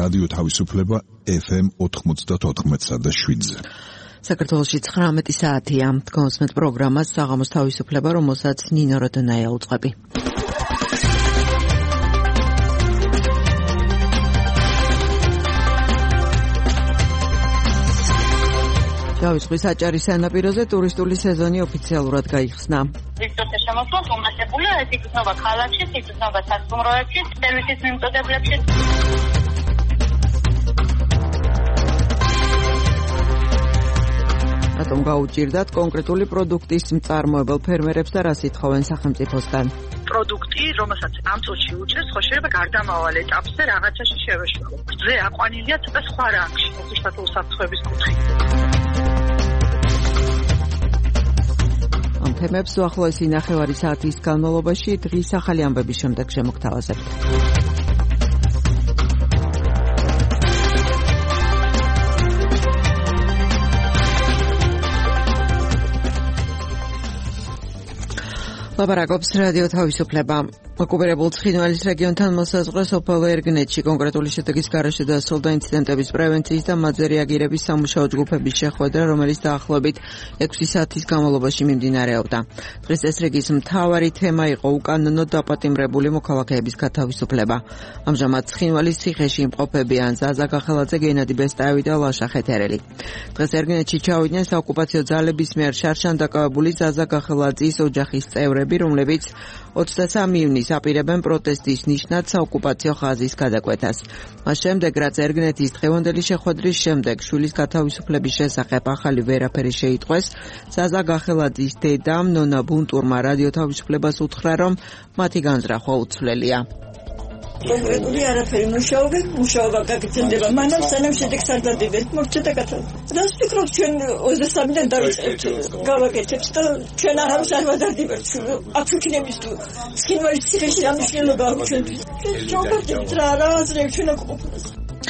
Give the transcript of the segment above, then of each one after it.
რადიო თავისუფლება FM 94.7-ზე. საქართველოში 19 საათია. გონსმეთ პროგრამას საღამოს თავისუფლება, რომელსაც ნინო როდონაია უწყები. შავი ზღვის აჭარის სანაპიროზე ტურისტული სეზონი ოფიციალურად გაიხსნა. ტურისტთა შემოსვლა უმასებულია, ეს იგრძნობა ქალაქში, იგრძნობა სასტუმროებში, სერვისის მიმწოდებლებში. რატომ გაუჭირდათ კონკრეტული პროდუქტის მწარმოებელ ფერმერებს და რას ითხოვენ სახელმწიფოსგან? პროდუქტი, რომელსაც ამ წუთში უჭერს, ხო შეიძლება გარდამავალ ეტაპზე რაღაცაში შევეშველო. გზე აყვანილია ცოტა სხვა რანგში, ზუსტად უსაფრთხოების კუთხით. ამ თემებს უახლოესი ნახევარი საათის განმავლობაში დღის ახალი ამბების შემდეგ შემოგთავაზებთ. ლაპარაკობს რადიო თავისუფლება. ოკუპირებულ ცხინვალის რეგიონთან მოსაზღვრე სოფელ ერგნეთში კონკრეტული შედეგის გარეშე დასრულდა ინციდენტების პრევენციის და მათზე რეაგირების სამუშაო ჯგუფების შეხვედრა, რომელიც დაახლოებით 6 საათის განმავლობაში მიმდინარეობდა. დღეს ეს რეგის მთავარი თემა იყო უკანონო დაპატიმრებული მოქალაქეების გათავისუფლება. ამჟამად ცხინვალის ციხეში იმყოფებიან ზაზა გახელაძე, გენადი ბესტაევი და ლაშა ხეთერელი. დღეს ერგნეთში ჩავიდნენ საოკუპაციო ძალების მიერ შარშან დაკავებული ზაზა გახელაძის ოჯახის წევრები, რომლებიც 23 ივნის აპირებენ პროტესტის ნიშნად საოკუპაციო ხაზის გადაკვეთას. მას შემდეგ, რაც ერგნეთის დღევანდელი შეხვედრის შემდეგ შვილის გათავისუფლების შესახებ ახალი ვერაფერი შეიტყვეს, ზაზა გახელაძის დედამ ნონა ბუნტურმა რადიო თავისუფლებას უთხრა, რომ მათი განზრახვა უცვლელია. კონკრეტული არაფერი მუშაობა გაგრძელდება, მანამ სანამ შედეგს არ დადებით. მორჩა რას ფიქრობთ, ჩვენ 23-დან დავიწყებთ გავაკეთებთ და ჩვენ არავის არ ვადარდებთ. აქ ვიქნების თუ ცხინვალის ციხეში რა მნიშვნელობა აქვს ჩვენთვის. ჯობარდებით რა აზრები ჩვენ აქ ყოფნას.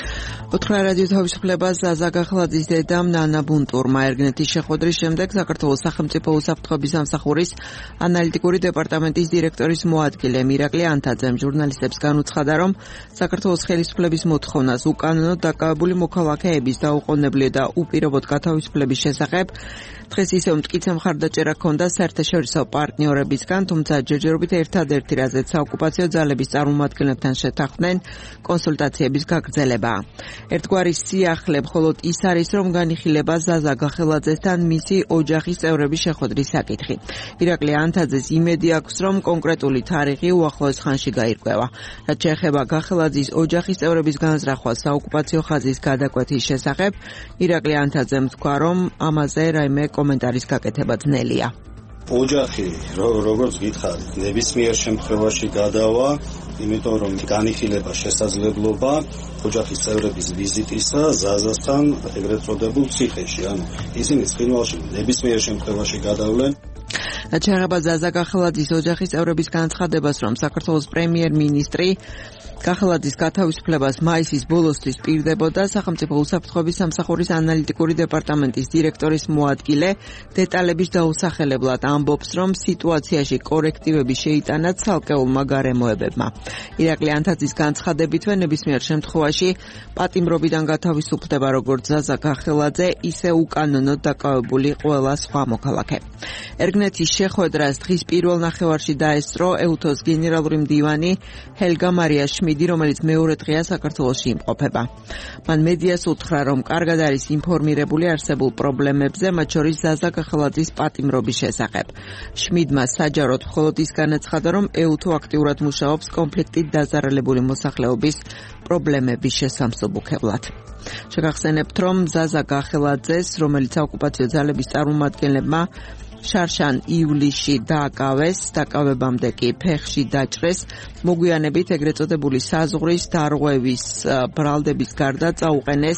უთხრა რადიო თავისუფლებას ზაზა გახელაძის დედამ ნანა ბუნტურმა. ერგნეთის შეხვედრის შემდეგ საქართველოს სახელმწიფო უსაფრთხოების სამსახურის ანალიტიკური დეპარტამენტის დირექტორის მოადგილე მირაკლი ანთაძემ ჟურნალისტებს განუცხადა, რომ საქართველოს ხელისუფლების მოთხოვნას უკანონოდ დაკავებული მოქალაქეების დაუყოვნებლივ და უპირობოდ გათავისუფლების შესახებ დღეს ისევ მტკიცე მხარდაჭერა ჰქონდა საერთაშორისო პარტნიორებისგან, თუმცა ჯერჯერობით ერთადერთი, რაზეც საოკუპაციო ძალების წარმომადგენლებთან შეთანხმდნენ, კონსულტაციების გაგრძელება. ერთგვარი სიახლე მხოლოდ ის არის, რომ განიხილება ზაზა გახელაძესთან მისი ოჯახის წევრების შეხვედრის საკითხი. ირაკლი ანთაძეს იმედი აქვს, რომ კონკრეტული თარიღი უახლოეს ხანში გაირკვევა. რაც შეეხება გახელაძის ოჯახის წევრების განზრახვა საოკუპაციო ხაზის გადაკვეთის შესახებ, ირაკლი ანთაძემ თქვა, რომ ამაზე რაიმე კომენტარის გაკეთება ძნელია. ოჯახი, როგორც გითხარით, ნებისმიერ შემთხვევაში გადავა, იმიტომ რომ განიხილება შესაძლებლობა ოჯახის წევრების ვიზიტისა ზაზასთან ეგრეთ წოდებულ ციხეში, ანუ ისინი ცხინვალში ნებისმიერ შემთხვევაში გადავლენ. რაც შეეხება ზაზა გახელაძის ოჯახის წევრების განცხადებას, რომ საქართველოს პრემიერ-მინისტრი გახელაძის გათავისუფლებას მაისის ბოლოსთვის პირდებოდა, სახელმწიფო უსაფრთხოების სამსახურის ანალიტიკური დეპარტამენტის დირექტორის მოადგილე დეტალების დაუსახელებლად ამბობს, რომ სიტუაციაში კორექტივები შეიტანა ცალკეულმა გარემოებებმა. ირაკლი ანთაძის განცხადებითვე ნებისმიერ შემთხვევაში პატიმრობიდან გათავისუფლდება როგორც ზაზა გახელაძე, ისე უკანონოდ დაკავებული ყველა სხვა მოქალაქე. ერგნეთის შეხვედრას დღის პირველ ნახევარში დაესწრო ეუთოს გენერალური მდივანი ჰელგა მარია შმიდი, რომელიც მეორე დღეა საქართველოში იმყოფება. მან მედიას უთხრა, რომ კარგად არის ინფორმირებული არსებულ პრობლემებზე, მათ შორის ზაზა გახელაძის პატიმრობის შესახებ. შმიდმა საჯაროდ მხოლოდ ის განაცხადა, რომ ეუთო აქტიურად მუშაობს კონფლიქტით დაზარალებული მოსახლეობის პრობლემების შესამსუბუქებლად. შეგახსენებთ, რომ ზაზა გახელაძეს, რომელიც საოკუპაციო ძალების წარმომადგენლებმა შარშან ივლისში დააკავეს, დაკავებამდე კი ფეხში დაჭრეს, მოგვიანებით ეგრეთ წოდებული საზღვრის დარღვევის ბრალდების გარდა წაუყენეს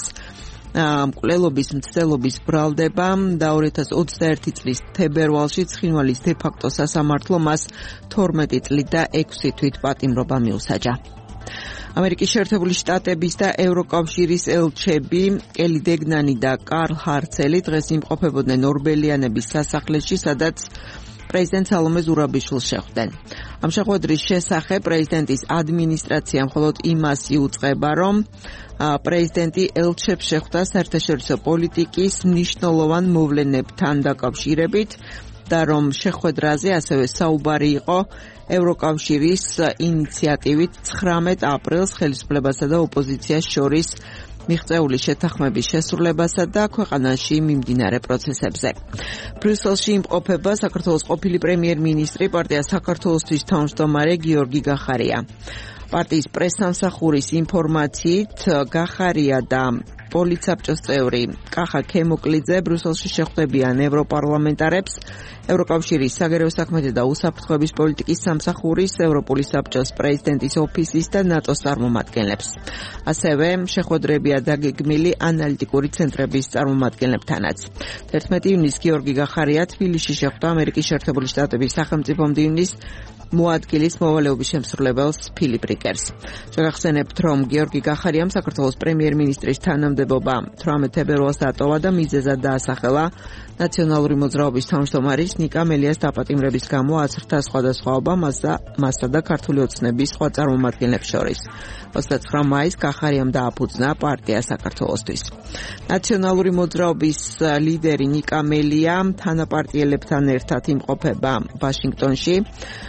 მკვლელობის მცდელობის ბრალდება და 2021 წლის თებერვალში ცხინვალის დე-ფაქტო სასამართლო მას 12 წლით და 6 თვით პატიმრობა მიუსაჯა. ამერიკის შეერთებული შტატების და ევროკავშირის ელჩები ელი დეგნანი და კარლ ჰარცელი დღეს იმყოფებოდნენ ორბელიანების სასახლეში, სადაც პრეზიდენტ სალომე ზურაბიშვილს შეხვდნენ. ამ შეხვედრის შესახებ პრეზიდენტის ადმინისტრაცია მხოლოდ იმას იუწყება, რომ პრეზიდენტი ელჩებს შეხვდა საერთაშორისო პოლიტიკის მნიშვნელოვან მოვლენებთან დაკავშირებით და რომ შეხვედრაზე ასევე საუბარი იყო ევროკავშირის ინიციატივით 19 ապრილს ხელისუფლებასა და ოპოზიციას შორის მიღწეული შეთანხმების შესრულებასა და ქვეყანაში მიმდინარე პროცესებზე. ბრიუსელში იმყოფება საქართველოს ყოფილი პრემიერ-მინისტრი პარტია საქართველოსთვის თავმჯდომარე გიორგი გახარია. პარტიის პრესსამსახურის ინფორმაციით გახარია და პოლიცაბჭოს წევრი კახა ქემოკლიძე ბრიუსელში შეხვდებიან ევროპარლამენტარებს, ევროკავშირის საგარეო საქმეთა და უსაფრთხოების პოლიტიკის სამსახურის, ევროპული საბჭოს პრეზიდენტის ოფისის და ნატოს წარმომადგენლებს. ასევე შეხვედრებია დაგეგმილი ანალიტიკური ცენტრების წარმომადგენლებთანაც. 11 ივნისს გიორგი გახარია თბილისში შეხვდა ამერიკის შეერთებული შტატების სახელმწიფო მდივნის მოადგილის მოვალეობის შემსრულებელს ფილიპ რიკერს. შეგახსენებთ, რომ გიორგი გახარიამ საქართველოს პრემიერ-მინისტრის თანამდებობა 18 თებერვალს დატოვა და მიზეზად დაასახელა ნაციონალური მოძრაობის თავმჯდომარის ნიკა მელიას დაპატიმრების გამო აცრთა სხვადასხვაობა მასსა და ქართული ოცნების სხვა წარმომადგენლებს შორის. 29 მაისს გახარიამ დააფუძნა პარტია საქართველოსთვის. ნაციონალური მოძრაობის ლიდერი ნიკა მელია თანაპარტიელებთან ერთად იმყოფება ვაშინგტონში.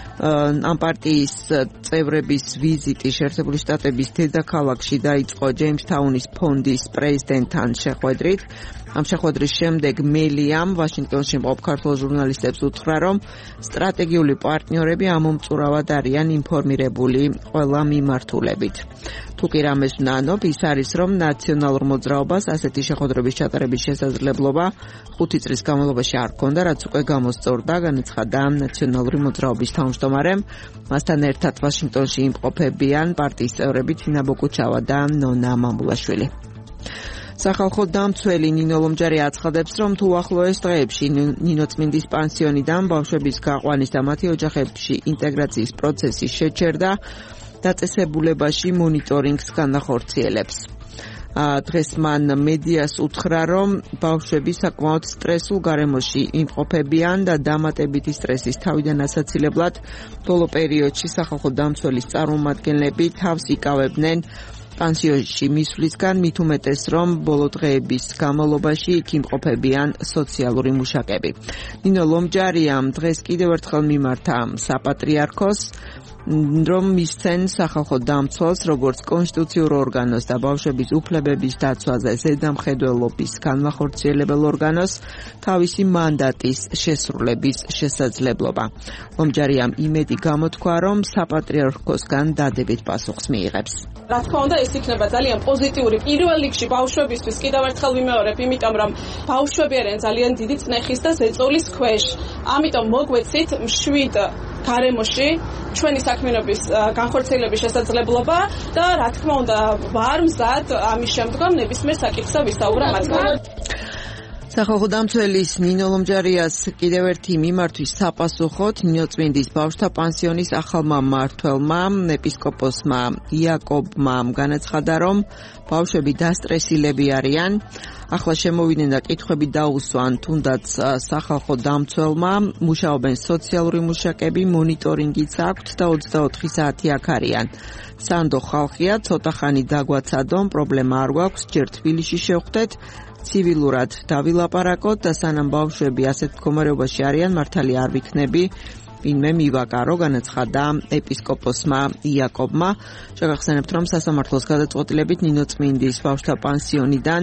ამ პარტიის წევრების ვიზიტი შეერთებული შტატების დედაქალაქში დაიწყო ჯეიმსთაუნის ფონდის პრეზიდენტთან შეხვედრით. ამ შეხვედრის შემდეგ მელიამ ვაშინგტონში მყოფ ქართულ ჟურნალისტებს უთხრა, რომ სტრატეგიული პარტნიორები ამომწურავად არიან ინფორმირებული ყველა მიმართულებით. თუ კი რამეს ვნანობ, ის არის, რომ ნაციონალურ მოძრაობას ასეთი შეხვედრების ჩატარების შესაძლებლობა 5 წლის განმავლობაში არ ჰქონდა, რაც უკვე გამოსწორდა, განაცხადა ნაციონალური მოძრაობის თავმჯდომარემ. მასთან ერთად ვაშინგტონში იმყოფებიან პარტიის წევრები თინა ბოკუჩავა და ნონა მამულაშვილი. სახალხო დამცველი ნინო ლომჯარი აცხადებს, რომ თუ ახლოეს დღეებში ნინოწმინდის პანსიონიდან ბავშვების გაყვანის და მათი ოჯახებში ინტეგრაციის პროცესი შეჩერდა, დაწესებულებაში მონიტორინგს განახორციელებს. დღეს მან მედიას უთხრა, რომ ბავშვები საკმაოდ სტრესულ გარემოში იმყოფებიან და დამატებითი სტრესის თავიდან ასაცილებლად ბოლო პერიოდში სახალხო დამცველის წარმომადგენლები თავს იკავებდნენ პანსიონში მისვლისგან, მით უმეტეს, რომ ბოლო დღეების განმავლობაში იქ იმყოფებიან სოციალური მუშაკები. ნინო ლომჯარიამ დღეს კიდევ ერთხელ მიმართა საპატრიარქოს, რომ მისცენ სახალხო დამცველს როგორც კონსტიტუციურ ორგანოს და ბავშვების უფლებების დაცვაზე ზედამხედველობის განმახორციელებელ ორგანოს თავისი მანდატის შესრულების შესაძლებლობა. ლომჯარიამ იმედი გამოთქვა, რომ საპატრიარქოსგან დადებით პასუხს მიიღებს. რა თქმა უნდა, ეს იქნება ძალიან პოზიტიური პირველ რიგში ბავშვებისთვის. კიდევ ერთხელ ვიმეორებ, იმიტომ რომ ბავშვები არიან ძალიან დიდი წნეხის და ზეწოლის ქვეშ. ამიტომ მოგვეცით მშვიდ გარემოში ჩვენი საქმიანობის განხორციელების შესაძლებლობა და რა თქმა უნდა, ვარ მზად ამის შემდგომ ნებისმიერ საკითხზე ვისაუბრა მათგან. სახალხო დამცველის ნინო ლომჯარიას კიდევ ერთი მიმართვის საპასუხოდ ნინოწმინდის ბავშვთა პანსიონის ახალმა მმართველმა ეპისკოპოსმა იაკობმა განაცხადა, რომ ბავშვები დასტრესილები არიან. ახლა შემოვიდნენ და კითხვები დაუსვან თუნდაც სახალხო დამცველმა, მუშაობენ სოციალური მუშაკები, მონიტორინგიც აქვთ და 24 საათი აქ არიან. სანდო ხალხია, ცოტა ხანი დაგვაცადონ, პრობლემა არ გვაქვს, ჯერ თბილისში შევხვდეთ, ცივილურად დავილაპარაკოთ და სანამ ბავშვები ასეთ მდგომარეობაში არიან, მართალი არ ვიქნები ვინმე მივაკარო, განაცხადა ეპისკოპოსმა იაკობმა. შეგახსენებთ, რომ სასამართლოს გადაწყვეტილებით ნინოწმინდის ბავშვთა პანსიონიდან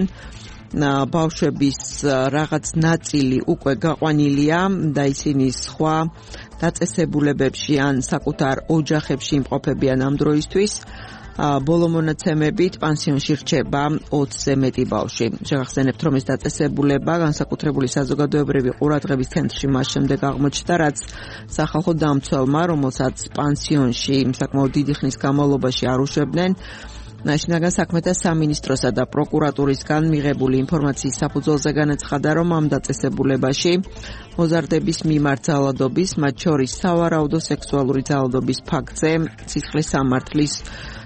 ბავშვების რაღაც ნაწილი უკვე გაყვანილია და ისინი სხვა დაწესებულებებში ან საკუთარ ოჯახებში იმყოფებიან ამ დროისთვის. ბოლო მონაცემებით პანსიონში რჩება 20-ზე მეტი ბავშვი. შეგახსენებთ, რომ ეს დაწესებულება განსაკუთრებული საზოგადოებრივი ყურადღების ცენტრში მას შემდეგ აღმოჩნდა, რაც სახალხო დამცველმა, რომელსაც პანსიონში საკმაოდ დიდი ხნის განმავლობაში არ უშვებდნენ, შინაგან საქმეთა სამინისტროსა და პროკურატურისგან მიღებული ინფორმაციის საფუძველზე განაცხადა, რომ ამ დაწესებულებაში მოზარდების მიმართ ძალადობის, მათ შორის სავარაუდო სექსუალური ძალადობის ფაქტზე სისხლის სამართლის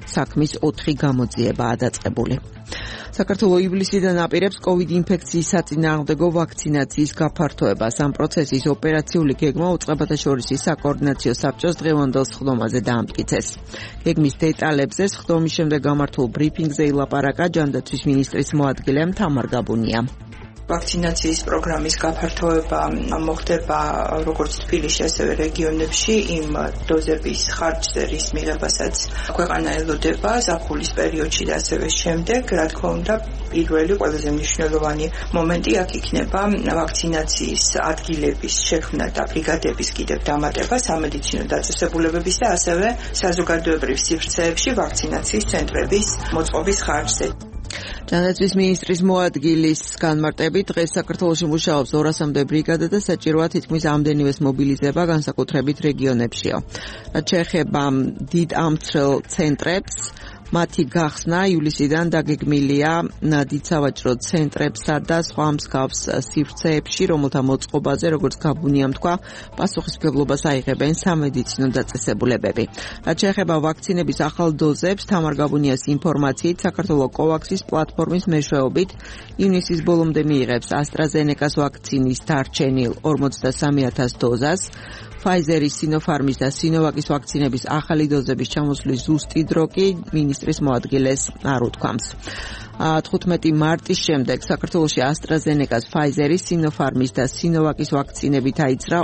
საქმის 4 გამოძიებაა დაწყებული. საქართველოს ივლისიდან აპირებს COVID ინფექციის საწინააღმდეგო ვაქცინაციის გაფართოებას. ამ პროცესის ოპერაციული გეგმა უწყებათაშორისი საკოორდინაციო საბჭოს დღევანდელ სხდომაზე დაამტკიცეს. გეგმის დეტალებზე სხდომის შემდეგ გამართულ ბრიფინგზე ილაპარაკა ჯანდაცვის მინისტრის მოადგილე თამარ გაბუნია. ვაქცინაციის პროგრამის გაფართოება მოხდება როგორც თბილისში, ასევე რეგიონებში იმ დოზების ხარჯზე, რის მიღებასაც ქვეყანა ელოდება ზაფხულის პერიოდში და ასევე შემდეგ, რა თქმა უნდა, პირველი ყველაზე მნიშვნელოვანი მომენტი აქ იქნება ვაქცინაციის ადგილების შექმნა და ბრიგადების კიდევ დამატება სამედიცინო დაწესებულებების და ასევე საზოგადოებრივ სივრცეებში ვაქცინაციის ცენტრების მოწყობის ხარჯზე. ჯანდაცვის მინისტრის მოადგილის განმარტებით დღეს საქართველოში მუშაობს 200-მდე ბრიგადა და საჭიროა თითქმის ამდენივეს მობილიზება განსაკუთრებით რეგიონებშიო. რაც შეეხება დიდ ამცრელ ცენტრებს, მათი გახსნა ივლისიდან დაგეგმილია დიდ სავაჭრო ცენტრებსა და სხვა მსგავს სივრცეებში, რომელთა მოწყობაზე, როგორც გაბუნიამ თქვა, პასუხისმგებლობას აიღებენ სამედიცინო დაწესებულებები. რაც შეეხება ვაქცინების ახალ დოზებს, თამარ გაბუნიას ინფორმაციით, საქართველოს კოვაქსის პლატფორმის მეშვეობით ივნისის ბოლომდე მიიღებს AstraZeneca-ს ვაქცინის დარჩენილ 43,000 დოზას. Pfizer-ის, Sinopharm-ის და Sinovac-ის ვაქცინების ახალი დოზების ჩამოსვლის ზუსტი დრო კი მინისტრის მოადგილეს არ უთქვამს. 15 მარტის შემდეგ საქართველოში AstraZeneca-ს, Pfizer-ის, Sinopharm-ის და Sinovac-ის ვაქცინებით აიძრა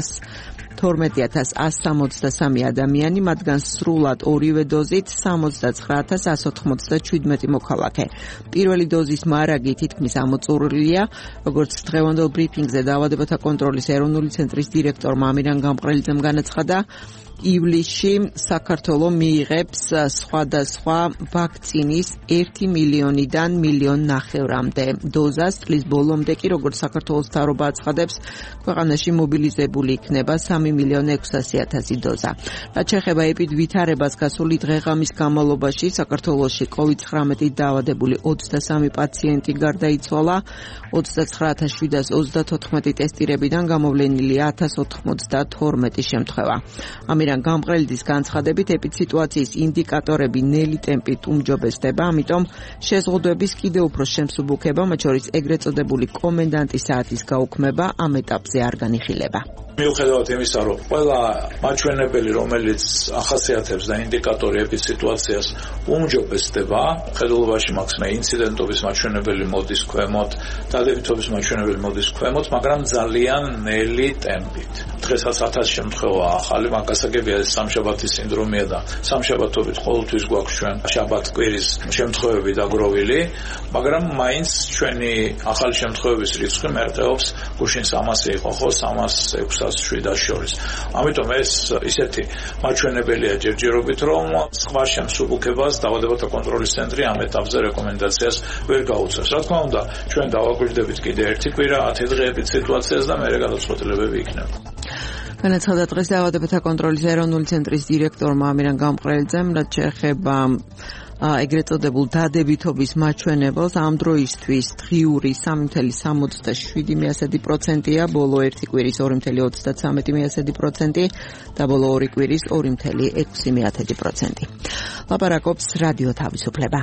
212,163 ადამიანი, მათგან სრულად ორივე დოზით 69,197 მოქალაქე. პირველი დოზის მარაგი თითქმის ამოწურულია, როგორც დღევანდელ ბრიფინგზე დაავადებათა კონტროლის ეროვნული ცენტრის დირექტორმა ამირან გამყრელიძემ განაცხადა, ივლისში საქართველო მიიღებს სხვადასხვა ვაქცინის 1 მილიონიდან 1,5 მილიონამდე დოზას. წლის ბოლომდე კი, როგორც საქართველოს მთავრობა აცხადებს, ქვეყანაში მობილიზებული იქნება 3,600,000 დოზა. რაც შეეხება ვითარებას გასული დღე-ღამის განმავლობაში საქართველოში COVID-19 დაავადებული 23 პაციენტი გარდაიცვალა, 29,734 ტესტირებიდან გამოვლენილია 1092 შემთხვევა. ამირან გამყრელიძის განცხადებით, ეპიდსიტუაციის ინდიკატორები ნელი ტემპით უმჯობესდება, ამიტომ შეზღუდვების კიდევ უფრო შემსუბუქება, მათ შორის ეგრეთ წოდებული კომენდანტის საათის გაუქმება ამ ეტაპზე არ განიხილება. მიუხედავად იმისა, რომ ყველა მაჩვენებელი, რომელიც ახასიათებს და ინდიკატორი ეპიდსიტუაციას უმჯობესდება, ხედულობაში მაქვს ინციდენტობის მაჩვენებელი მოდის ქვემოთ, დადებითობის მაჩვენებელი მოდის ქვემოთ, მაგრამ ძალიან ნელი ტემპით. დღესაც 1000 შემთხვევა ახალი, მაგასაგებია სამშაბათის სინდრომია და სამშაბათობით ყოველთვის გვაქვს ჩვენ შაბათ-კვირის შემთხვევები დაგროვილი, მაგრამ მაინც ჩვენი ახალი შემთხვევების რიცხვი მერყეობს გუშინ 300 იყო ხო, 306-700 შორის. ამიტომ ეს ისეთი მაჩვენებელია ჯერჯერობით, რომ სხვა შემსუბუქებას დაავადებათა კონტროლის ცენტრი ამ ეტაპზე რეკომენდაციას ვერ გაუწევს. რა თქმა უნდა, ჩვენ დავაკვირდებით კიდე ერთი კვირა 10 დღე ეპიდსიტუაციას და მერე გადაწყვეტილებები იქნება. განაცხადა დღეს დაავადებათა კონტროლის ეროვნული ცენტრის დირექტორმა ამირან გამყრელიძემ, რაც შეეხება ეგრეთ წოდებულ დადებითობის მაჩვენებელს, ამ დროისთვის დღიური 3,67%-ია, ბოლო ერთი კვირის 2,33% და ბოლო ორი კვირის 2,6%. ლაპარაკობს რადიო თავისუფლება.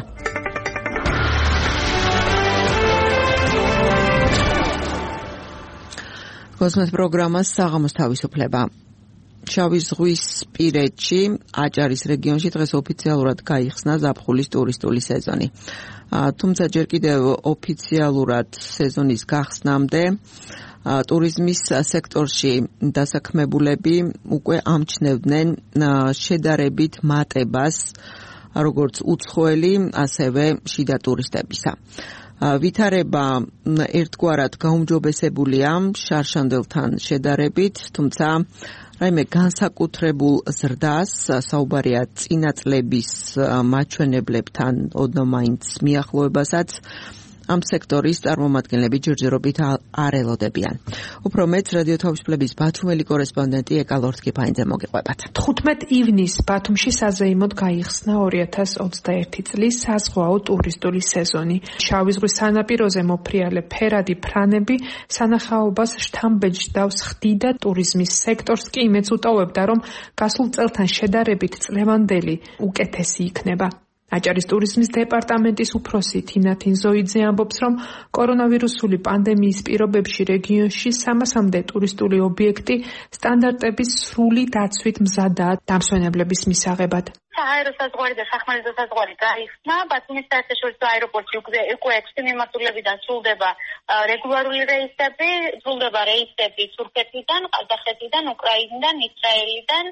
კოსმოს პროგრამას საღამოს თავისუფლება. შავი ზღვის პირეთში, აჭარის რეგიონში დღეს ოფიციალურად გაიხსნა ზაფხულის ტურისტული სეზონი. თუმცა ჯერ კიდევ ოფიციალურად სეზონის გახსნამდე ტურიზმის სექტორში დასაქმებულები უკვე ამჩნევდნენ შედარებით მატებას, როგორც უცხოელი, ასევე შიდა ტურისტებისა. ვითარება ერთგვარად გაუმჯობესებულია შარშანდელთან შედარებით, თუმცა რაიმე განსაკუთრებულ ზრდას საუბარია წინა წლების მაჩვენებლებთან ოდნავ მაინც მიახლოებასაც ამ სექტორის წარმომადგენლები ჯერჯერობით არ ელოდებიან. უფრო მეც რადიო თავისუფლების ბათუმელი კორესპონდენტი ეკა ლორთქიფაინძე მოგიყვებათ. 15 ივნისს ბათუმში საზეიმოდ გაიხსნა 2021 წლის საზღვაო ტურისტული სეზონი. შავი ზღვის სანაპიროზე მოფრიალე ფერადი ფრანები სანახაობას შთამბეჭდავს ხდიდა ტურიზმის სექტორს კი იმედს უტოვებდა, რომ გასულ წელთან შედარებით წლევანდელი უკეთესი იქნება. აჭარის ტურიზმის დეპარტამენტის უფროსი თინა თინზოიძე ამბობს, რომ კორონავირუსული პანდემიის პირობებში რეგიონში 300-მდე ტურისტული ობიექტი სტანდარტების სრული დაცვით მზადაა დამსვენებლების მისაღებად. აეროსაზღვარი და სახმელეთო საზღვარი გაიხსნა. ბათუმის საერთაშორისო აეროპორტში უკვე 6 მიმართულებიდან სრულდება რეგულარული რეისები, სრულდება რეისები თურქეთიდან, ყაზახეთიდან, უკრაინიდან, ისრაელიდან,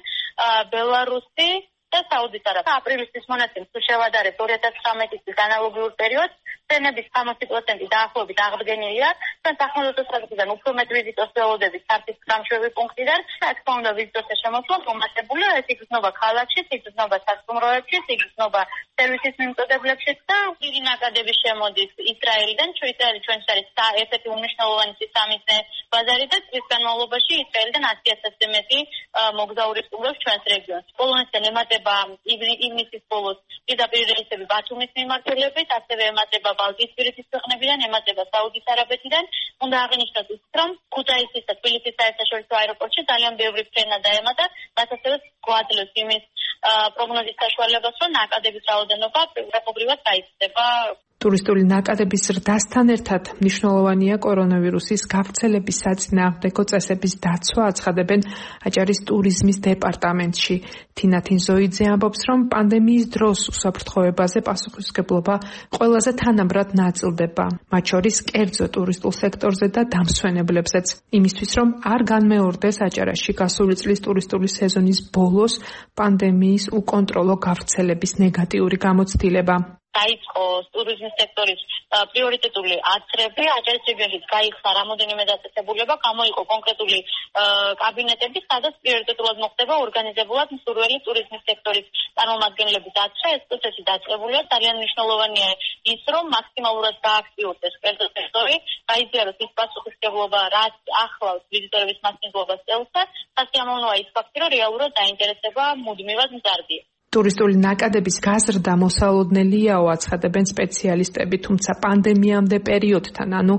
ბელარუსი და საუდის არაბეთიდან. აპრილისთვის მონაცემს თუ შევადარებთ 2019 წლის ანალოგიურ პერიოდს, წენების 60% დაახლოებით აღდგენილია. სახმელეთო საზღვრიდან უფრო მეტ ვიზიტოს ველოდებით საფის გამშვები პუნქტიდან. რა თქმა უნდა, ვიზიტოსთა შემოსვლა მომასებულია, ეს იქნება ქალაქში, იქნება სასტუმროებში, იქნება სერვისის მიმწოდებლებში და დიდი ნაკადები შემოდის ისრაელიდან. ისრაელი ჩვენს არის ერთ-ერთი უმნიშვნელოვანესი სამიზნე ბაზარი და წლის განმავლობაში ისრაელიდან 100,000-ზე მეტი მოგზაური სტუმრობს ჩვენს რეგიონს. პოლონეთიდან ემატება ივნისის ბოლოს პირდაპირ რეისები ბათუმის მიმართულებით, ასევე ემატება ბალტიისპირეთის ქვეყნებიდან, ემატება საუდის არაბეთიდან. უნდა აღინიშნოთ ის, რომ ქუთაისის და თბილისის საერთაშორისო აეროპორტში ძალიან ბევრი ფრენა დაემატა, რაც ასევე გვაძლევს იმის პროგნოზის საშუალებას, რომ ნაკადების რაოდენობა პროფესიულად გაიზრდება. ტურისტული ნაკადების ზრდასთან ერთად მნიშვნელოვანია კორონავირუსის გავრცელების საწინააღმდეგო წესების დაცვა, აცხადებენ აჭარის ტურიზმის დეპარტამენტში. თინა თინზოიძე ამბობს, რომ პანდემიის დროს უსაფრთხოებაზე პასუხისმგებლობა ყველაზე თანაბრად ნაწილდება, მათ შორის კერძო ტურისტულ სექტორზე და დამსვენებლებზეც. იმისთვის, რომ არ განმეორდეს აჭარაში გასული წლის ტურისტული სეზონის ბოლოს პანდემიის უკონტროლო გავრცელების ნეგატიური გამოცდილება. დაიწყო ტურიზმის სექტორის პრიორიტეტული აცრები, აჭარის რეგიონში გაიხსნა რამოდენიმე დაწესებულება, გამოიყო კონკრეტული კაბინეტები, სადაც პრიორიტეტულად მოხდება ორგანიზებულად მსურველი ტურიზმის სექტორის წარმომადგენლების აცრა. ეს პროცესი დაწყებულია. ძალიან მნიშვნელოვანია ის, რომ მაქსიმალურად გააქტიურდეს კერძო სექტორი, გაიზიაროს ის პასუხისმგებლობა, რაც ახლავს ვიზიტორების მასპინძლობას წელსა. სასიამოვნოა ის ფაქტი, რომ რეალურად დაინტერესება მუდმივად მზარდია. ტურისტული ნაკადების გაზრდა მოსალოდნელიაო, აცხადებენ სპეციალისტები, თუმცა პანდემიამდე პერიოდთან, ანუ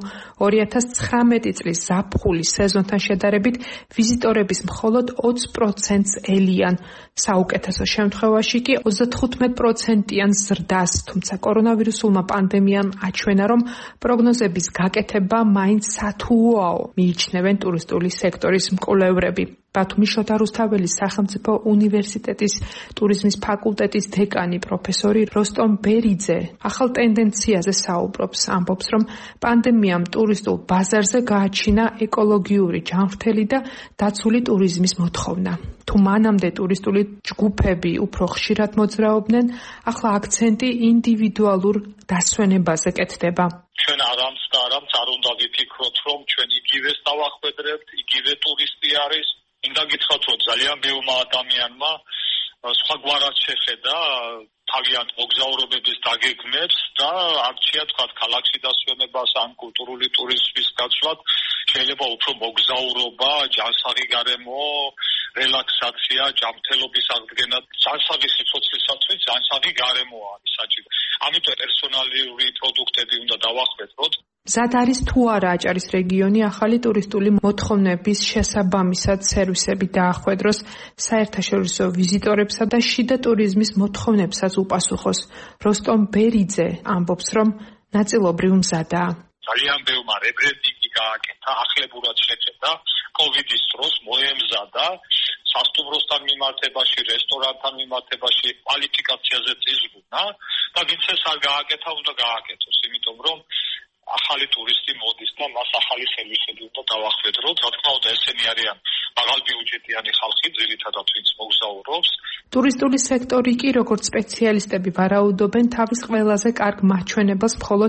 2019 წლის ზაფხულის სეზონთან შედარებით, ვიზიტორების მხოლოდ 20%-ს ელიან. საუკეთესო შემთხვევაში კი 35%-იან ზრდას, თუმცა კორონავირუსულმა პანდემიამ აჩვენა, რომ პროგნოზების გაკეთება მაინც სათუოაო, მიიჩნევენ ტურისტული სექტორის მკვლევრები. ბათუმის შოთა რუსთაველის სახელმწიფო უნივერსიტეტის ტურიზმის ფაკულტეტის დეკანი პროფესორი როსტომ ბერიძე ახალ ტენდენციაზე საუბრობს, ამბობს, რომ პანდემიამ ტურისტულ ბაზარზე გააჩინა ეკოლოგიური ჯანმრთელი და დაცული ტურიზმის მოთხოვნა. თუ მანამდე ტურისტული ჯგუფები უფრო ხშირად მოძრაობდნენ, ახლა აქცენტი ინდივიდუალურ დასვენებაზე კეთდება. ჩვენ არამც და არამც არ უნდა ვიფიქროთ, რომ ჩვენ იგივეს დავახვედრებთ, იგივე ტურისტი არის. უნდა გითხრათ, რომ ძალიან ბევრმა ადამიანმა სხვაგვარად შეხედა თავიანთ მოგზაურობების დაგეგმებს და არჩია თქვათ ქალაქში დასვენებას ან კულტურული ტურიზმის გაცვლად. შეიძლება უფრო მოგზაურობა, ჯანსაღი გარემო, რელაქსაცია, ჯანმრთელობის აღდგენა, ჯანსაღი სიცოცხლისათვის ჯანსაღი გარემოა საჭირო. ამიტომ პერსონალური პროდუქტები უნდა დავახვედროთ. მზად არის თუ არა აჭარის რეგიონი ახალი ტურისტული მოთხოვნების შესაბამისად სერვისები დაახვედროს საერთაშორისო ვიზიტორებსა და შიდა ტურიზმის მოთხოვნებსაც უპასუხოს. როსტომ ბერიძე ამბობს, რომ ნაწილობრივ მზადაა. ძალიან ბევრმა რებრენდინგი გააკეთა, ახლებურად შეჭედა, კოვიდის დროს მოემზადა სასტუმროსთან მიმართებაში, რესტორანთან მიმართებაში, კვალიფიკაციაზე ზრუნვა და ვინც ეს არ გააკეთა, უნდა გააკეთოს, იმიტომ რომ ახალი ტურისტი მოდის და მას ახალი სერვისები უნდა დავახვედროთ. რა თქმა უნდა, ესენი არიან მაღალბიუჯეტიანი ხალხი ძირითადად ვინც მოგზაურობს. ტურისტული სექტორი კი, როგორც სპეციალისტები ვარაუდობენ, თავის ყველაზე კარგ მაჩვენებელს მხოლოდ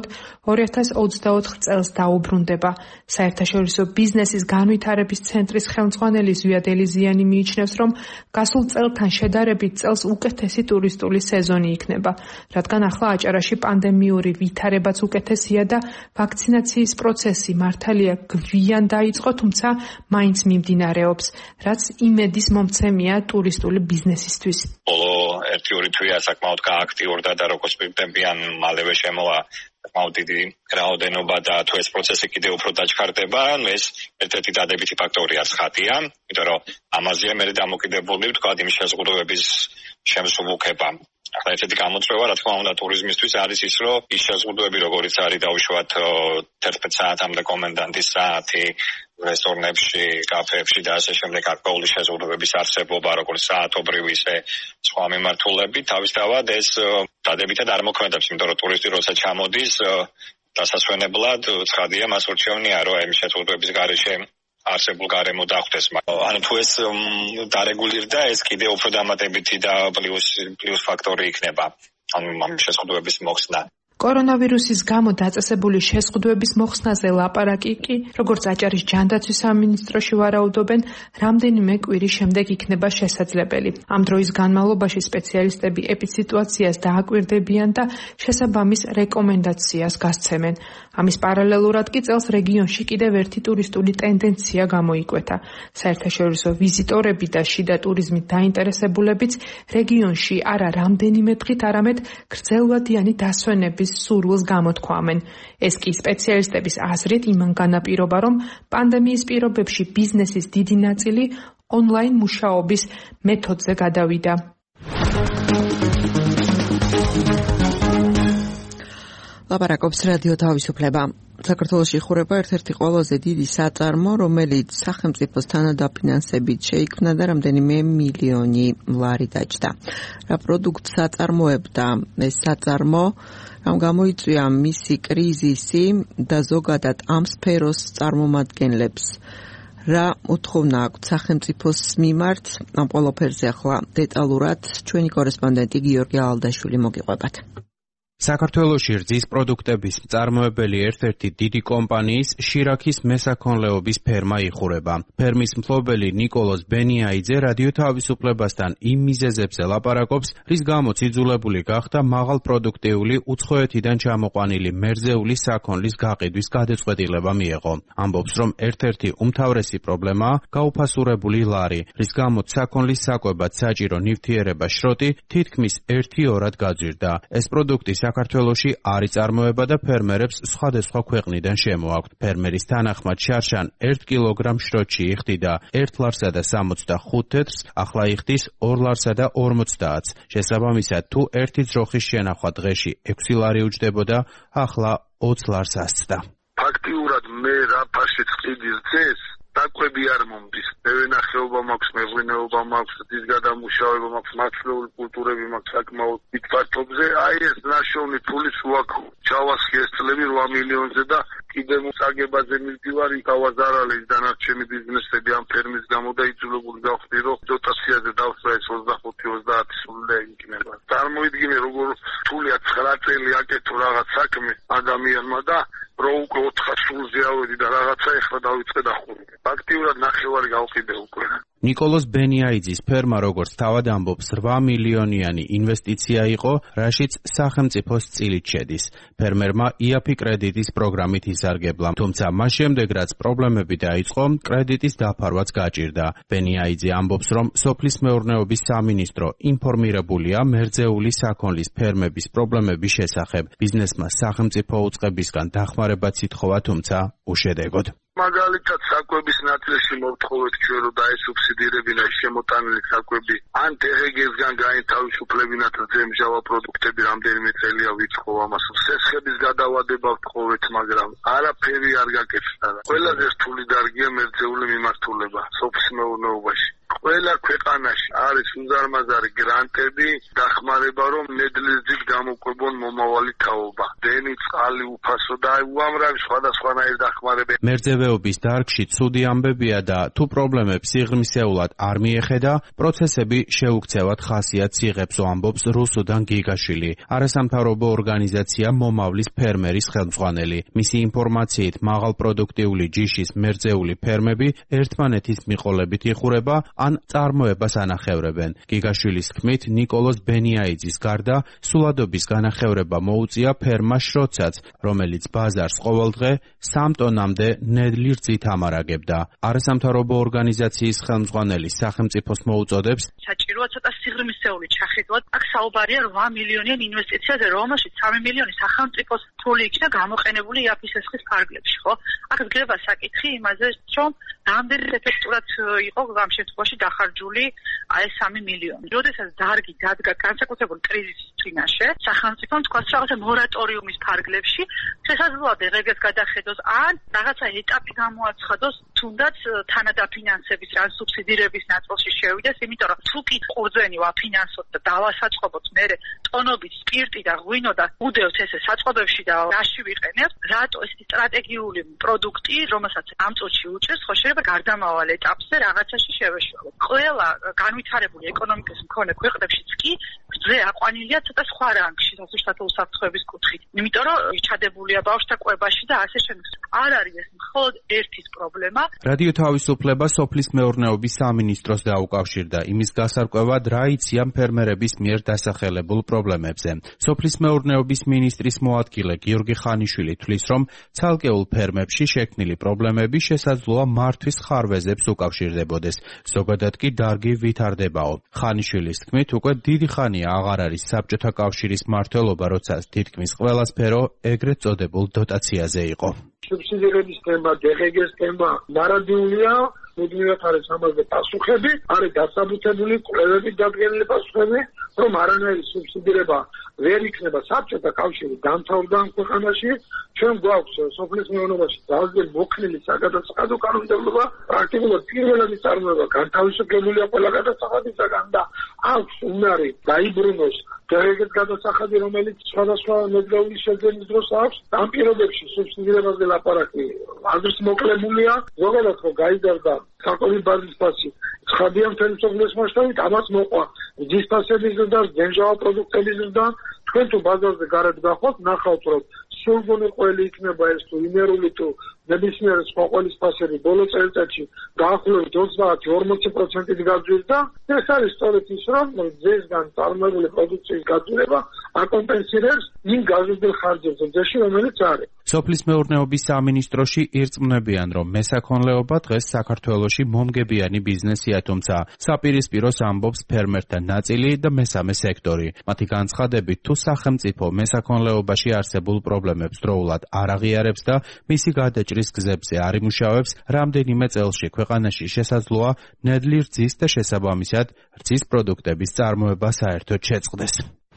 2024 წელს დაუბრუნდება. საერთაშორისო ბიზნესის განვითარების ცენტრის ხელმძღვანელი ზვიად ელიზიანი მიიჩნევს, რომ გასულ წელთან შედარებით წელს უკეთესი ტურისტული სეზონი იქნება, რადგან ახლა აჭარაში პანდემიური ვითარებაც უკეთესია და ვაქცინაციის პროცესი მართალია გვიან დაიწყო, თუმცა მაინც მიმდინარეობს, რაც იმედის მომცემია ტურისტული ბიზნესისთვის. ბოლო 1-2 თვეა საკმაოდ გააქტიურდა და როგორც ვიტყებიან, მალევე შემოვა საკმაოდ დიდი რაოდენობა და თუ ეს პროცესი კიდევ უფრო დაჩქარდება, ეს ერთ-ერთი დადებითი ფაქტორია ცხადია, იმიტომ რომ ამაზე მე დამოკიდებული ვთქვა იმ შეზღუდვების შემსუბუქება. ახლა ერთ-ერთი გამოწვევა, რა თქმა უნდა, ტურიზმისთვის არის ის, რომ ის შეზღუდვები, როგორიც არის დაუშვათ 11 საათამდე კომენდანტის საათი რესტორნებში, კაფეებში და ასე შემდეგ აქტუალური შეზღუდვების არსებობა, როგორც საათობრივი, ისე სხვა მიმართულებით, თავისთავად ეს დადებითად არ მოქმედებს, იმიტომ რომ ტურისტი როცა ჩამოდის, დასასვენებლად ცხადია მას ურჩევნია, რომ ამ შეზღუდვების გარეშე არსებულ გარემო დახვდეს. ანუ თუ ეს დარეგულირდა, ეს კიდევ უფრო დამატებითი და პლუს ფაქტორი იქნება. ანუ ამ შეზღუდვების მოხსნა. კორონავირუსის გამო დაწესებული შეზღუდვების მოხსნაზე ლაპარაკი კი, როგორც აჭარის ჯანდაცვის სამინისტროში ვარაუდობენ, რამდენიმე კვირის შემდეგ იქნება შესაძლებელი. ამ დროის განმავლობაში სპეციალისტები ეპიდსიტუაციას დააკვირდებიან და შესაბამის რეკომენდაციას გასცემენ. ამის პარალელურად კი წელს რეგიონში კიდევ ერთი ტურისტული ტენდენცია გამოიკვეთა. საერთაშორისო ვიზიტორები და შიდა ტურიზმით დაინტერესებულებიც რეგიონში არა რამდენიმე დღით, არამედ გრძელვადიანი დასვენების სურვილს გამოთქვამენ. ეს კი სპეციალისტების აზრით იმან განაპირობა, რომ პანდემიის პირობებში ბიზნესის დიდი ნაწილი ონლაინ მუშაობის მეთოდზე გადავიდა. ლაპარაკობს რადიო თავისუფლება. საქართველოში იხურება ერთ-ერთი ყველაზე დიდი საწარმო, რომელიც სახელმწიფოს თანადაფინანსებით შეიქმნა და რამდენიმე მილიონი ლარი დაჯდა. რა პროდუქტს აწარმოებდა ეს საწარმო, რამ გამოიწვია მისი კრიზისი და ზოგადად ამ სფეროს წარმომადგენლებს რა მოთხოვნა აქვთ სახელმწიფოს მიმართ, ამ ყველაფერზე ახლა დეტალურად ჩვენი კორესპონდენტი გიორგი ალდაშვილი მოგიყვებათ. საქართველოში რძის პროდუქტების მწარმოებელი ერთ-ერთი დიდი კომპანიის შირაქის მესაქონლეობის ფერმა იხურება. ფერმის მფლობელი ნიკოლოზ ბენიაიძე რადიო თავისუფლებასთან იმ მიზეზებზე ლაპარაკობს, რის გამოც იძულებული გახდა მაღალპროდუქტიული უცხოეთიდან ჩამოყვანილი მერზეული საქონლის გაყიდვის გადაწყვეტილება მიეღო. ამბობს, რომ ერთ-ერთი უმთავრესი პრობლემაა გაუფასურებული ლარი, რის გამოც საქონლის საკვებად საჭირო ნივთიერება შროტი თითქმის 1-2-რად გაძვირდა. ეს პროდუქტი საქართველოში არ იწარმოება და ფერმერებს სხვადასხვა ქვეყნიდან შემოაქვთ. ფერმერის თანახმად შარშან 1 კილოგრამ შროტში იხდიდა 1 ლარსა და 65 თეთრს, ახლა იხდის 2 ლარსა და 50-ს. შესაბამისად, თუ ერთი ძროხის შენახვა დღეში 6 ლარი უჯდებოდა, ახლა 20 ლარს ასწდა. ფაქტიურად მე რა ფაშიც ყიდის ძეს დაკვები არ მომდის. მევენახეობა მაქვს, მეღვინეობა მაქვს, დის გადამუშავება მაქვს, მაცლეული კულტურები მაქვს საკმაოდ დიდ ფართობზე. აი ეს ნაშოვნი ფულის უაქო. ჩავასხი ეს წლები 8 მილიონზე და კიდევ მოსაგებაზე მივდივარი გავაზარალე დანარჩენი ბიზნესები ამ ფერმის გამო და იძულებული გავხდი, რომ დოტაციაზე დავსვა ეს 25-30 სულე იქნება. წარმოიდგინე როგორ თულია 9 წელი აკეთო რაღაც საქმე ადამიანმა და რო უკვე 4 სულზე ავედი და რაღაცა ეხლა დავიწყე დახურე. ფაქტიურად ნახევარი გავყიდე უკვე. ნიკოლოზ ბენიაიძის ფერმა, როგორც თავად ამბობს, 8 მილიონიანი ინვესტიცია იყო, რაშიც სახელმწიფოს წილით შედის. ფერმერმა იაფი კრედიტის პროგრამით ისარგებლა, თუმცა მას შემდეგ, რაც პრობლემები დაიწყო, კრედიტის დაფარვაც გაჭირდა. ბენიაიძე ამბობს, რომ სოფლის მეურნეობის სამინისტრო ინფორმირებულია მერձეული საქონლის ფერმების პრობლემების შესახებ. ბიზნესმა სახელმწიფო უწყებისგან დახმარებაც ითხოვა, თუმცა უშედეგოდ. მაგალითად საკვების ნაწილში მოვთხოვეთ ჩვენ რომ დაესუბსიდირებინა შემოტანილი საკვები ან დღგ-სგან გაინთავისუფლებინათ ძემჟავა პროდუქტები რამდენიმე წელია ვიწყო ამას სესხების გადავადება ვთხოვეთ მაგრამ არაფერი არ გაკეთდა. ყველაზე რთული დარგია მერձეული მიმართულება სოფლის მეურნეობაში. ყველა ქვეყანაში არის უზარმაზარი გრანტები, დახმარება რომ ნედლისძით გამოყვებონ მომავალი თაობა. დენი, წყალი, უფასო და უამრავი სხვადასხვანაირი დახმარება. მერძევეობის დარგში ცუდი ამბებია და თუ პრობლემებს სიღრმისეულად არ მიეხედა, პროცესები შეუქცევად ხასიათს იღებს, ამბობს რუსუდან გიგაშვილი, არასამთავრობო ორგანიზაცია მომავლის ფერმერის ხელმძღვანელი. მისი ინფორმაციით, მაღალპროდუქტიული ჯიშის მერძეული ფერმები ერთმანეთის მიყოლებით იხურება ან წარმოებას ანახევრებენ. გიგაშვილის თქმით, ნიკოლოზ ბენიაიძის გარდა სულადობის განახევრება მოუწია ფერმა შროცაც, რომელიც ბაზარს ყოველდღე 3 ტონამდე ნედლი რძით ამარაგებდა. არასამთავრობო ორგანიზაციის ხელმძღვანელი სახელმწიფოს მოუწოდებს საჭიროა ცოტა სიღრმისეული ჩახედვათ. აქ საუბარია 8 მილიონიან ინვესტიციაზე, რომელშიც 3 მილიონი სახელმწიფოს ფული იქნა გამოყენებული იაფის სესხის ფარგლებში, ხო? აქ დგება საკითხი იმაზე, რომ რამდენი ეფექტურად იყო ამ შემთხვევაში დახარჯული ეს 3 მილიონი. როდესაც დარგი დადგა განსაკუთრებული კრიზისის წინაშე, სახელმწიფომ თქვას რაღაცა მორატორიუმის ფარგლებში შესაძლოა დღეს გადახედოს ან რაღაცა ეტაპი გამოაცხადოს, თუნდაც თანადაფინანსების ან სუბსიდირების ნაწილში შევიდეს, იმიტომ რომ თუ კი ყურძენი ვაფინანსოთ და დავასაწყობოთ მერე ტონობით სპირტი და ღვინო და უდევთ ესე საწყობებში და რაში ვიყენებთ, რატო ეს სტრატეგიული პროდუქტი, რომელსაც ამ წუთში უჭირს, ხო შეიძლება გარდამავალ ეტაპზე რაღაცაში შევეშალოთ. ყველა განვითარებული ეკონომიკის მქონე ქვეყნებშიც კი გრძე აყვანილია ცოტა სხვა რანგში სასუშტო უსაფრთხოების კუთხით. იმიტომ რომ ჩადებულია ბავშვთა კვებაში და ასე შემდეგ. არ არის ეს მხოლოდ ერთის პრობლემა. რადიო თავისუფლება სოფლის მეურნეობის სამინისტროს დაუკავშირდა იმის გასარკვევად, რა იციან ფერმერების მიერ დასახელებულ პრობლემებზე. სოფლის მეურნეობის მინისტრის მოადგილე გიორგი ხანიშვილი თვლის, რომ ცალკეულ ფერმებში შექმნილი პრობლემები შესაძლოა მართვის ხარვეზებს უკავშირდებოდეს. ზოგადად კი დარგი ვითარდებაო. ხანიშვილის თქმით, უკვე დიდი ხანია აღარ არის საბჭოთა კავშირის მმართველობა, როცა თითქმის ყველა სფერო ეგრეთ წოდებულ დოტაციაზე იყო. სუბსიდირების თემა, DGG-ს თემა მარადიულია, მუდმივად არის ამაზე პასუხები, არის დასაბუთებული კვლევები, დადგენილი პასუხები, რომ არანაირი სუბსიდირება ვერ იქნება საბჭოთა კავშირი დამთავრდა ამ ქვეყანაში. ჩვენ გვაქვს სოფლის მეურნეობაში ძალზე მოქნილი საგადასახადო კანონმდებლობა, პრაქტიკულად პირველადი წარმოება განთავისუფლებულია ყველა გადასახადისაგან და აქვს უნარი დაიბრუნოს DGG-ს გადასახადი, რომელიც სხვადასხვა მედრეულის შეძენის დროს აქვს. ამ პირობებში სუბსიდირებაზე ლაპარაკი აზრს მოკლებულია, ზოგადად ხო გაიზარდა საკვები ბაზის ფასი. ცხადია მთელი სოფლის მასშტაბით, ამას მოყვა რძის ფასების ზრდა, გემჟავა პროდუქტების ზრდა. თქვენ თუ ბაზარზე გარეთ გახოთ, ნახავთ, რომ სულგუნი ყველი იქნება ეს თუ იმერული თუ ნებისმიერი სხვა ყველის ფასები ბოლო წელიწადში დაახლოებით 30-40%-ით გაძვირდა. ეს არის სწორედ ის, რომ ძესგან წარმოებული პროდუქციის გაძვირება აკომპენსირებს იმ გაზრდილ ხარჯებს ძეში, რომელიც არის. სოფლის მეურნეობის სამინისტროში ირწმუნებიან, რომ მესაქონლეობა დღეს საქართველოში მომგებიანი ბიზნესია, თუმცა საპირისპიროს ამბობს ფერმერთა ნაწილი და მესამე სექტორი. მათი განცხადებით, თუ სახელმწიფო მესაქონლეობაში არსებულ პრობლემებს დროულად არ აღიარებს და მისი გადაჭრის გზებზე არ იმუშავებს, რამდენიმე წელში ქვეყანაში შესაძლოა ნედლი რძის და შესაბამისად რძის პროდუქტების წარმოება საერთოდ შეწყდეს.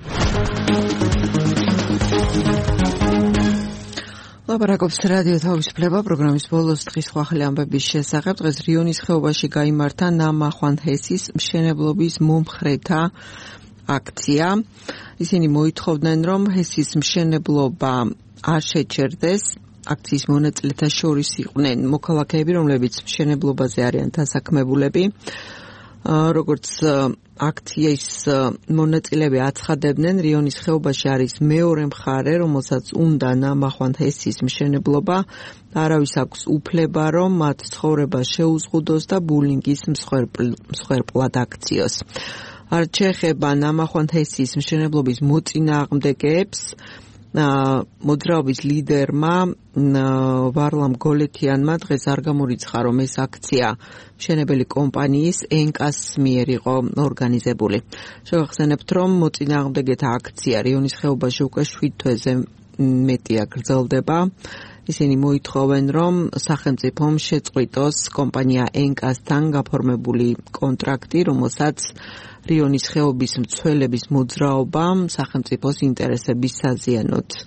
ლაპარაკობს რადიო თავისუფლება პროგრამის ბოლოს დღის ხვახელი ამბების შესახებ. დღეს რიონის ხეობაში გაიმართა ნამახვან ჰესის მშენებლობის მომხრეთა აქცია. ისინი მოითხოვდნენ, რომ ჰესის მშენებლობა არ შეჩერდეს. აქციის მონაწილეთა შორის იყვნენ მოქალაქეები, რომლებიც მშენებლობაზე არიან დასაქმებულები. როგორც აქციის მონაწილეები აცხადებდნენ, რიონის ხეობაში არის მეორე მხარე, რომელსაც უნდა ნამახვან ჰესის მშენებლობა. არავის აქვს უფლება, რომ მათ ცხოვრება შეუზღუდოს და ბულინგის მსხვერპლად აქციოს. არ შეეხება ნამახვან ჰესის მშენებლობის მოწინააღმდეგეებს. მოძრაობის ლიდერმა ვარლამ გოლეთიანმა დღეს არ გამორიცხა, რომ ეს აქცია მშენებელი კომპანიის ენკას მიერ იყო ორგანიზებული. შევახსენებთ, რომ მოწინააღმდეგეთა აქცია რიონის ხეობაში უკვე 7 თვეზე მეტია გრძელდება. ისინი მოითხოვენ, რომ სახელმწიფომ შეწყვიტოს კომპანია ენკასთან გაფორმებული კონტრაქტი, რომელსაც რიონის ხეობის მცველების მოძრაობა სახელმწიფოს ინტერესების საზიანოდ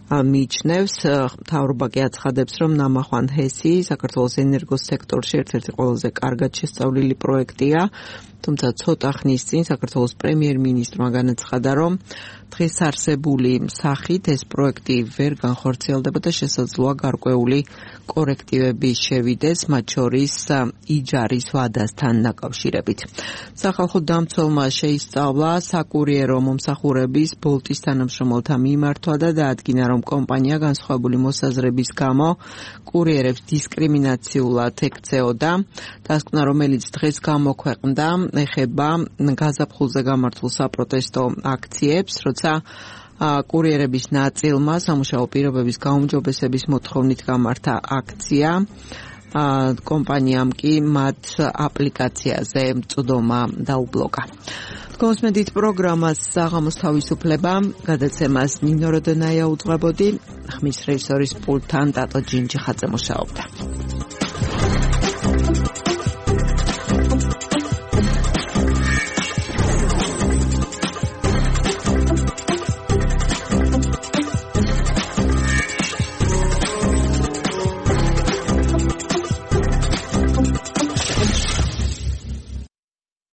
მიიჩნევს. მთავრობა კი აცხადებს, რომ ნამახვან ჰესი საქართველოს ენერგოს სექტორში ერთ-ერთი ყველაზე კარგად შესწავლილი პროექტია. თუმცა ცოტა ხნის წინ საქართველოს პრემიერ-მინისტრმა განაცხადა, რომ დღეს არსებული სახით ეს პროექტი ვერ განხორციელდება და შესაძლოა გარკვეული კორექტივები შევიდეს, მათ შორის იჯარის ვადასთან დაკავშირებით. სახალხო დამცველმა შეისწავლა საკურიერო მომსახურების ბოლტის თანამშრომელთა მიმართვა და დაადგინა, რომ კომპანია განსხვავებული მოსაზრების გამო კურიერებს დისკრიმინაციულად ექცეოდა. დასკვნა, რომელიც დღეს გამოქვეყნდა, ეხება გაზაფხულზე გამართულ საპროტესტო აქციებს, როცა კურიერების ნაწილმა სამუშაო პირობების გაუმჯობესების მოთხოვნით გამართა აქცია. კომპანიამ კი მათ აპლიკაციაზე წვდომა დაუბლოკა. გოსმედით პროგრამას საღამოს თავისუფლება გადაცემას ნინო როდონაია უძღვებოდი, ხმის რეჟისორის პულტთან ტატო ჯინჯიხაძე მუშაობდა.